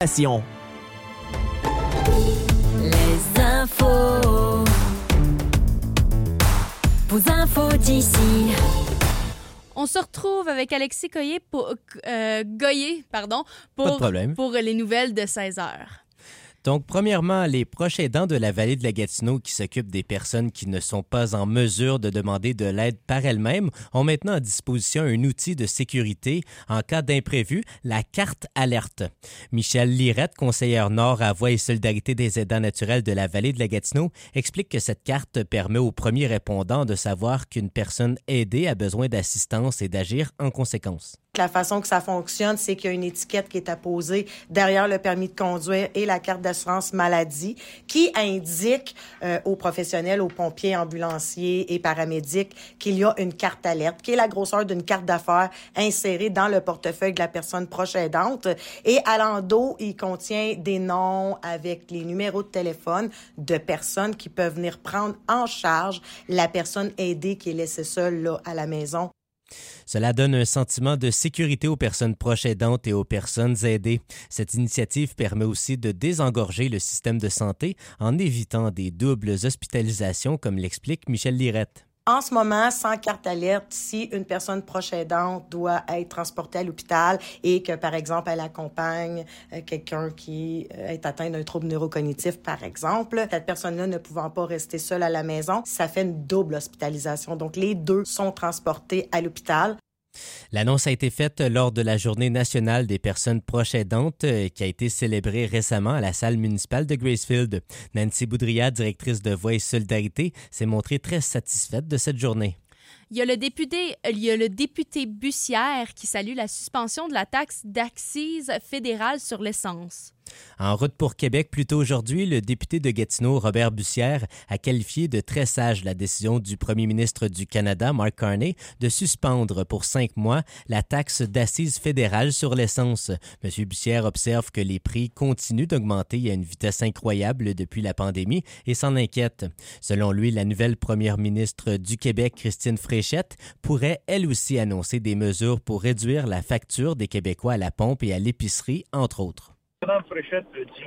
Les infos. Vos infos d'ici. On se retrouve avec Alexis Goyer pour les nouvelles de 16 heures. Donc, premièrement, les proches aidants de la vallée de la Gatineau qui s'occupent des personnes qui ne sont pas en mesure de demander de l'aide par elles-mêmes ont maintenant à disposition un outil de sécurité en cas d'imprévu, la carte alerte. Michel Lirette, conseillère Nord à Voix et Solidarité des aidants naturels de la vallée de la Gatineau, explique que cette carte permet aux premiers répondants de savoir qu'une personne aidée a besoin d'assistance et d'agir en conséquence. La façon que ça fonctionne, c'est qu'il y a une étiquette qui est apposée derrière le permis de conduire et la carte d'assurance maladie qui indique aux professionnels, aux pompiers, ambulanciers et paramédics qu'il y a une carte alerte, qui est la grosseur d'une carte d'affaires insérée dans le portefeuille de la personne proche aidante. Et à l'endos, il contient des noms avec les numéros de téléphone de personnes qui peuvent venir prendre en charge la personne aidée qui est laissée seule là, à la maison. Cela donne un sentiment de sécurité aux personnes proches aidantes et aux personnes aidées. Cette initiative permet aussi de désengorger le système de santé en évitant des doubles hospitalisations, comme l'explique Michel Lirette. En ce moment, sans carte alerte, si une personne proche aidante doit être transportée à l'hôpital et que, par exemple, elle accompagne quelqu'un qui est atteint d'un trouble neurocognitif, par exemple, cette personne-là ne pouvant pas rester seule à la maison, ça fait une double hospitalisation. Donc, les deux sont transportés à l'hôpital. L'annonce a été faite lors de la Journée nationale des personnes proches aidantes qui a été célébrée récemment à la salle municipale de Gracefield. Nancy Boudria, directrice de Voix et Solidarité, s'est montrée très satisfaite de cette journée. Il y a le député Bussière qui salue la suspension de la taxe d'accise fédérale sur l'essence. En route pour Québec plus tôt aujourd'hui, le député de Gatineau, Robert Bussière, a qualifié de très sage la décision du premier ministre du Canada, Mark Carney, de suspendre pour 5 mois la taxe d'accise fédérale sur l'essence. M. Bussière observe que les prix continuent d'augmenter à une vitesse incroyable depuis la pandémie et s'en inquiète. Selon lui, la nouvelle première ministre du Québec, Christine Fréchette, pourrait elle aussi annoncer des mesures pour réduire la facture des Québécois à la pompe et à l'épicerie, entre autres. Mme Fréchette le dit,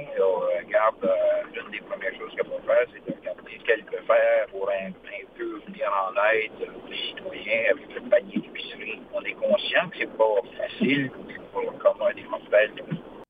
l'une des premières choses qu'elle va faire, c'est de regarder ce qu'elle peut faire pour un peu venir en aide aux citoyens avec le panier d'épicerie. On est conscient que c'est pas facile pour le commun des mortels.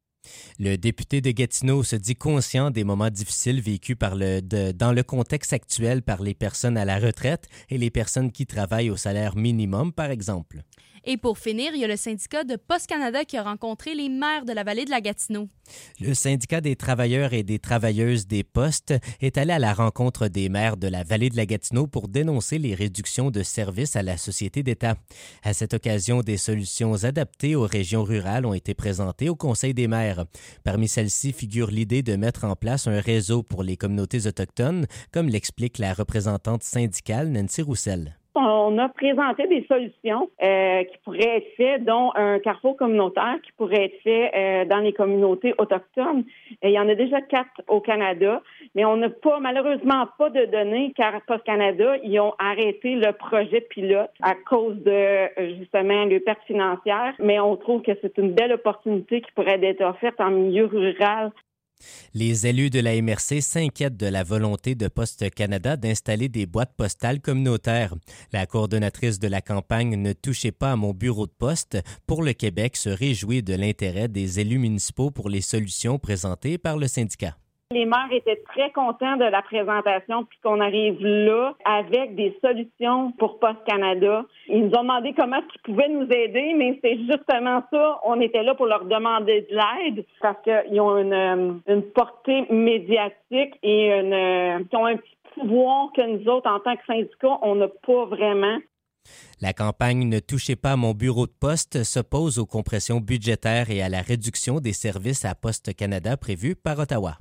Le député de Gatineau se dit conscient des moments difficiles vécus dans le contexte actuel par les personnes à la retraite et les personnes qui travaillent au salaire minimum, par exemple. Et pour finir, il y a le syndicat de Poste Canada qui a rencontré les maires de la vallée de la Gatineau. Le syndicat des travailleurs et des travailleuses des postes est allé à la rencontre des maires de la vallée de la Gatineau pour dénoncer les réductions de services à la société d'État. À cette occasion, des solutions adaptées aux régions rurales ont été présentées au Conseil des maires. Parmi celles-ci figure l'idée de mettre en place un réseau pour les communautés autochtones, comme l'explique la représentante syndicale Nancy Roussel. On a présenté des solutions qui pourraient être faites, dont un carrefour communautaire qui pourrait être fait dans les communautés autochtones. Il y en a déjà 4 au Canada, mais on n'a malheureusement pas de données car Post Canada, ils ont arrêté le projet pilote à cause de justement les pertes financières. Mais on trouve que c'est une belle opportunité qui pourrait être offerte en milieu rural. Les élus de la MRC s'inquiètent de la volonté de Poste Canada d'installer des boîtes postales communautaires. La coordonnatrice de la campagne Ne touchez pas à mon bureau de poste pour le Québec se réjouit de l'intérêt des élus municipaux pour les solutions présentées par le syndicat. Les maires étaient très contents de la présentation puis qu'on arrive là avec des solutions pour Post Canada. Ils nous ont demandé comment ils pouvaient nous aider, mais c'est justement ça. On était là pour leur demander de l'aide parce qu'ils ont une portée médiatique et ils ont un petit pouvoir que nous autres, en tant que syndicat, on n'a pas vraiment. La campagne Ne touchez pas à mon bureau de poste s'oppose aux compressions budgétaires et à la réduction des services à Poste Canada prévues par Ottawa.